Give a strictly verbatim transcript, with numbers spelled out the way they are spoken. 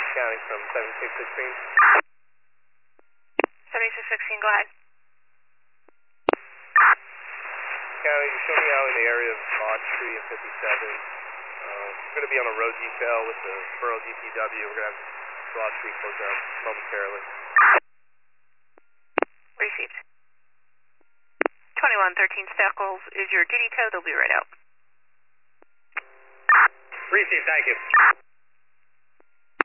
County from seventy-six sixteen. seventy-six sixteen, go ahead. County, show me out in the area of Mott Street and fifty-seven. Uh, we're going to be on a road detail with the Borough D P W. We're going to have Broad Street closed down momentarily. Received. twenty-one thirteen Steckles is your duty code. They'll be right out. Received, thank you.